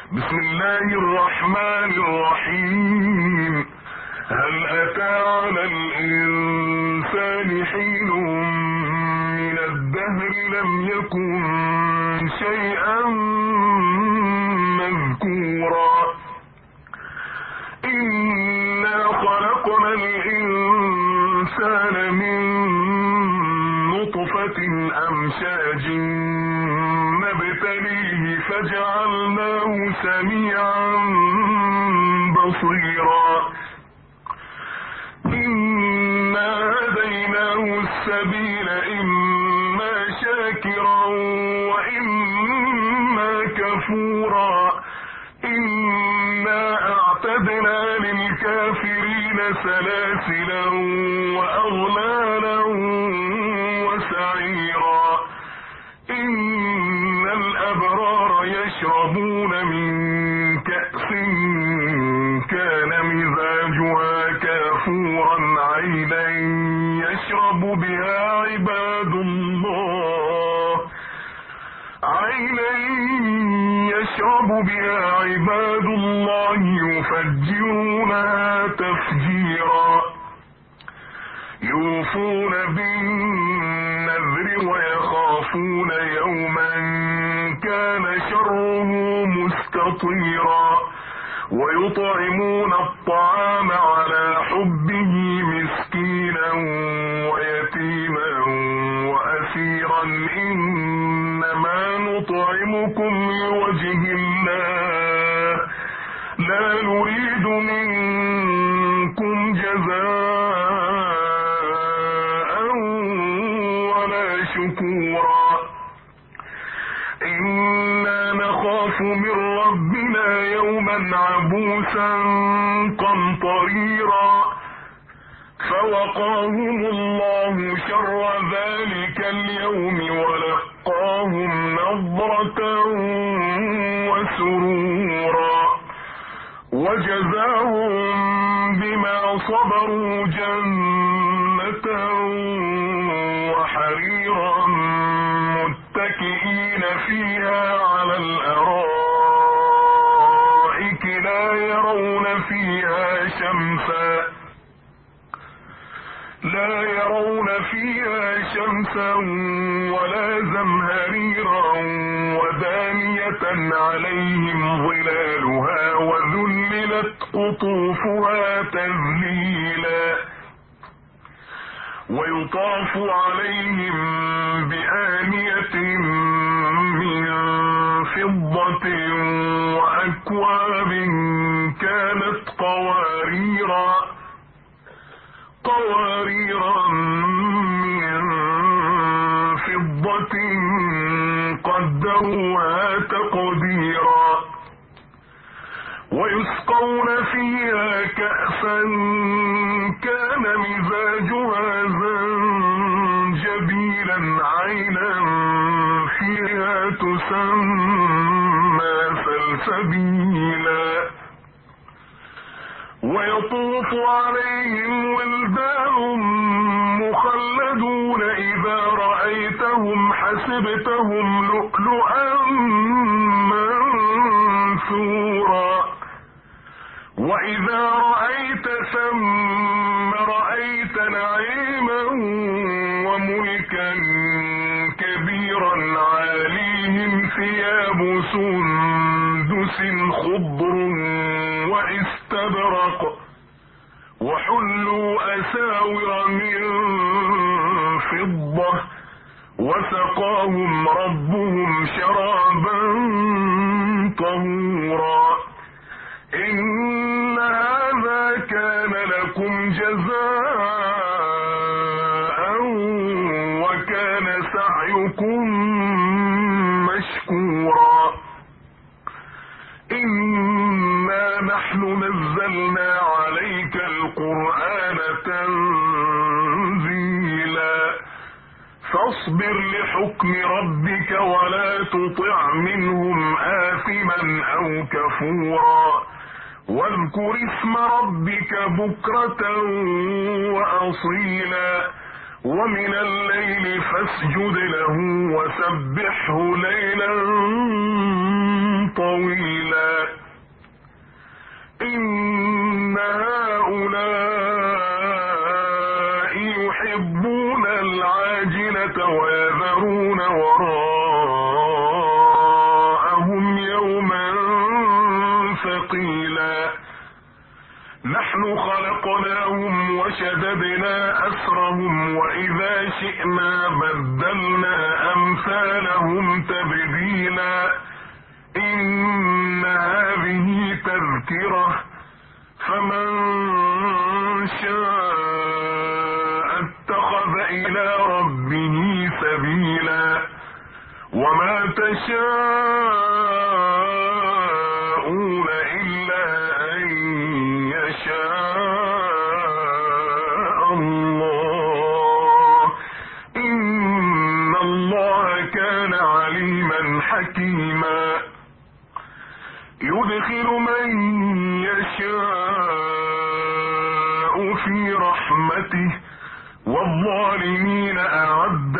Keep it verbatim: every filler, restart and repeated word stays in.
بسم الله الرحمن الرحيم. هل أتى على الإنسان حين من الدهر لم يكن شيئا مذكورا إنا خلقنا الإنسان من نطفة أمشاج نبتليه فجعلناه سميعا بصيرا إنا هديناه السبيل إما شاكرا وإما كفورا إنا أعتدنا للكافرين سلاسلا وأغلالا وسعيرا إن الأبرار يشربون من كأس كان مزاجها كافورا عينا يشرب بها عباد الله عينا يشرب بها عباد الله يفجرونها تفجيرا يوفون بالنذر ويخافون يوما كان شره مستطيرا ويطعمون الطعام على حبه مسكينا ويتيما وأسيرا إنما نطعمكم لوجه الله لا نريد منكم جزاء ولا شكورا إنا نخاف من ربنا يوما عبوسا قمطريرا فوقاهم الله شر ذلك اليوم ولقاهم نضرة وسرورا وجزاهم بما صبروا جنة وحريرا متكئين فيها على الأرائك لا يرون فيها شمسا لا يرون فيها شمسا ولا زمهريرا ودانية عليهم ظلالها وذللت قطوفها تذليلا ويطاف عليهم بآنية من فضة وأكواب كانت قواريرا قواريرا من فضة قدروها تقديرا ويسقون فيها كأسا كان مزاجها زنجبيلا عينا فيها تسمى سلسبيلا ويطوف عليهم ولدان مخلدون إذا رأيتهم حسبتهم لؤلؤا منثورا وإذا رأيت ثم رأيت نعيما وملكا كبيرا عاليهم ثياب سندس خضر واستبرق وحلوا أساور من فضة وسقاهم ربهم شرابا طهورا إن هذا كان لكم جزاء وكان سعيكم مشكورا إنا نحن نزلنا عليك القرآن تنزيلا فاصبر لحكم ربك ولا تطع منهم آثما أو كفورا واذكر اسم ربك بكرة وأصيلا ومن الليل فاسجد له وسبحه ليلا طويلا. نحن خلقناهم وشددنا أسرهم وإذا شئنا بدلنا أمثالهم تبديلا إن هذه تذكرة فمن شاء اتخذ إلى ربه سبيلا وما تشاءون إلا أن يشاء الله إن الله كان عليما حكيما يدخل من يشاء في رحمته والظالمين أعد